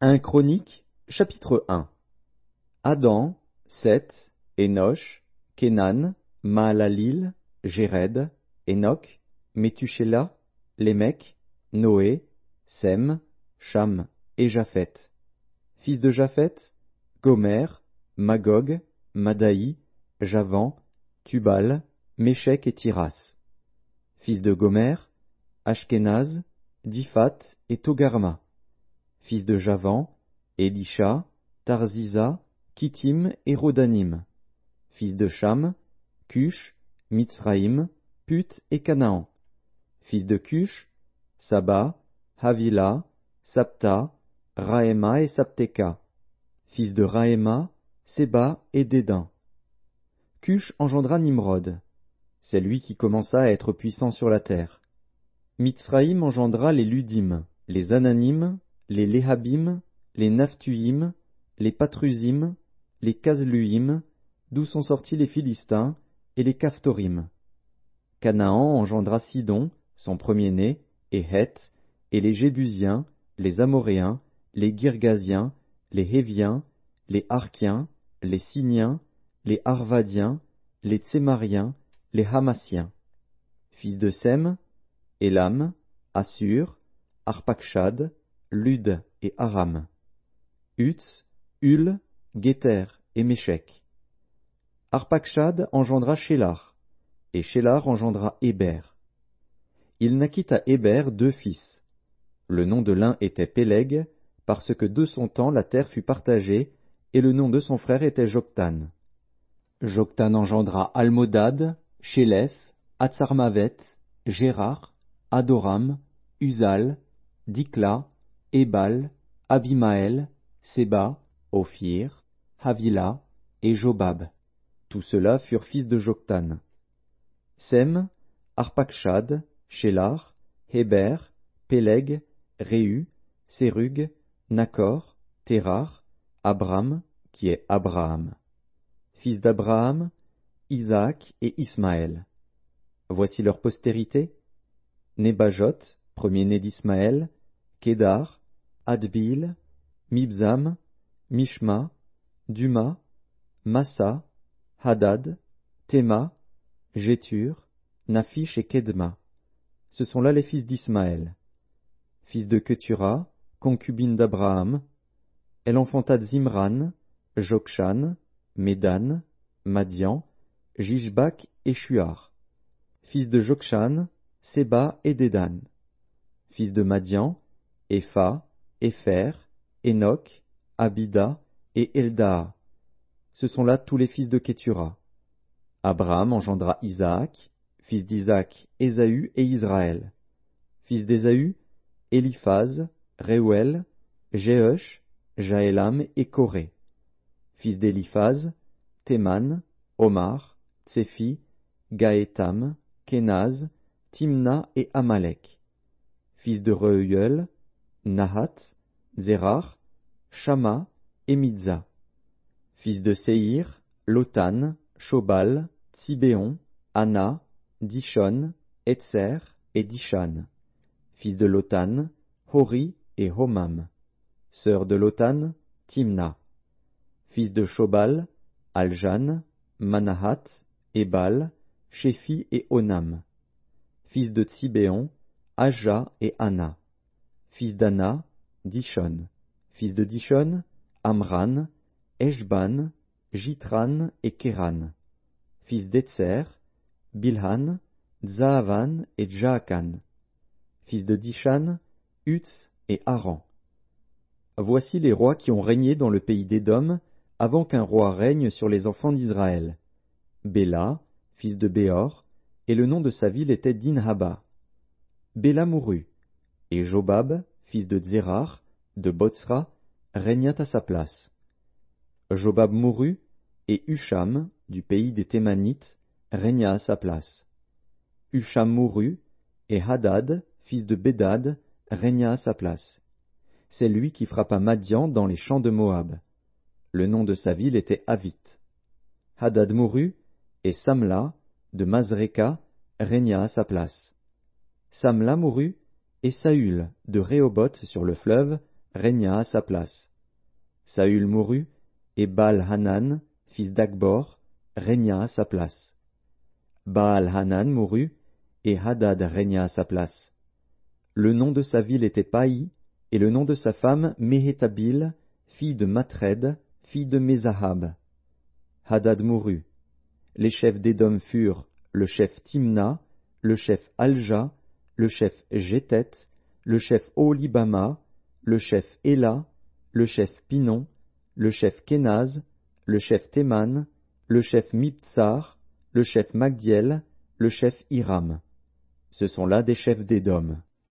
1 Chroniques, chapitre 1. Adam, Seth, Énosh, Kénan, Mahalalil, Jéred, Enoch, Méthusélah, Lémec, Noé, Sem, Cham et Japheth. Fils de Japheth, Gomer, Magog, Madaï, Javan, Tubal, Méchec et Tiras. Fils de Gomer, Ashkenaz, Diphat et Togarma. Fils de Javan, Elisha, Tarzisa, Kittim et Rodanim. Fils de Cham, Cush, Mitzraïm, Put et Canaan. Fils de Cush, Saba, Havila, Sapta, Raéma et Sapteka. Fils de Raéma, Séba et Dédain. Cush engendra Nimrod. C'est lui qui commença à être puissant sur la terre. Mitzraïm engendra les Ludim, les Ananim, les Léhabim, les Naphtuim, les Patrusim, les Casluim, d'où sont sortis les Philistins, et les Caphtorim. Canaan engendra Sidon, son premier-né, et Heth, et les Jébusiens, les Amoréens, les Girgasiens, les Héviens, les Arkiens, les Siniens, les Arvadiens, les Tsémariens, les Hamassiens. Fils de Sem, Élam, Assur, Arpakshad, Lud et Aram. Uts, Hul, Guéter et Méchec. Arpakshad engendra Shélar, et Shélar engendra Héber. Il naquit à Héber 2 fils. Le nom de l'un était Péleg, parce que de son temps la terre fut partagée, et le nom de son frère était Joktan. Joktan engendra Almodad, Shélef, Hatsarmavet, Gérar, Adoram, Uzal, Dikla, Ébal, Abimaël, Séba, Ophir, Havila et Jobab. Tous ceux-là furent fils de Joktan. Sem, Arpakshad, Shélar, Héber, Péleg, Réu, Sérug, Nakor, Térar, Abram, qui est Abraham. Fils d'Abraham, Isaac et Ismaël. Voici leur postérité. Nébajot, premier-né d'Ismaël, Kédar, Adbil, Mibzam, Mishma, Duma, Massa, Hadad, Théma, Jétur, Naphish et Kedma. Ce sont là les fils d'Ismaël. Fils de Ketura, concubine d'Abraham, elle enfanta Zimran, Jokshan, Médan, Madian, Jishbak et Shuar. Fils de Jokshan, Séba et Dédan. Fils de Madian, Epha, Épher, Enoch, Abida et Eldaa. Ce sont là tous les fils de Ketura. Abraham engendra Isaac, fils d'Isaac, Ésaü et Israël. Fils d'Ésaü, Éliphaz, Réuel, Jéhush, Jaélam et Coré. Fils d'Éliphaz, Théman, Omar, Tsefi, Gaétam, Kénaz, Timna et Amalek. Fils de Reuel, Nahat, Zérar, Shama et Midza. Fils de Séhir, Lotan, Shobal, Tsibéon, Anna, Dishon, Etzer et Dishan. Fils de Lotan, Hori et Homam. Sœur de Lotan, Timna. Fils de Shobal, Aljan, Manahat, Ebal, Shéphi et Onam. Fils de Tsibéon, Aja et Anna. Fils d'Anna, Dishon. Fils de Dishon, Amran, Eshban, Jitran et Kéran. Fils d'Etzer, Bilhan, Zaavan et Jaakan. Fils de Dishan, Uts et Aran. Voici les rois qui ont régné dans le pays d'Édom, avant qu'un roi règne sur les enfants d'Israël. Béla, fils de Béor, et le nom de sa ville était Dinhaba. Béla mourut, et Jobab, fils de Zérar, de Botsra, régna à sa place. Jobab mourut, et Husham, du pays des Thémanites, régna à sa place. Husham mourut, et Hadad, fils de Bédad, régna à sa place. C'est lui qui frappa Madian dans les champs de Moab. Le nom de sa ville était Avit. Hadad mourut, et Samla, de Mazreka, régna à sa place. Samla mourut, et Saül, de Rehoboth sur le fleuve, régna à sa place. Saül mourut, et Baal-Hanan, fils d'Akbor, régna à sa place. Baal-Hanan mourut, et Hadad régna à sa place. Le nom de sa ville était Paï, et le nom de sa femme Méhétabile, fille de Matred, fille de Mézahab. Hadad mourut. Les chefs d'Édom furent le chef Timna, le chef Alja, le chef Jétet, le chef Oholibama, le chef Éla, le chef Pinon, le chef Kénaz, le chef Théman, le chef Mibtsar, le chef Magdiel, le chef Hiram. Ce sont là des chefs d'Édom.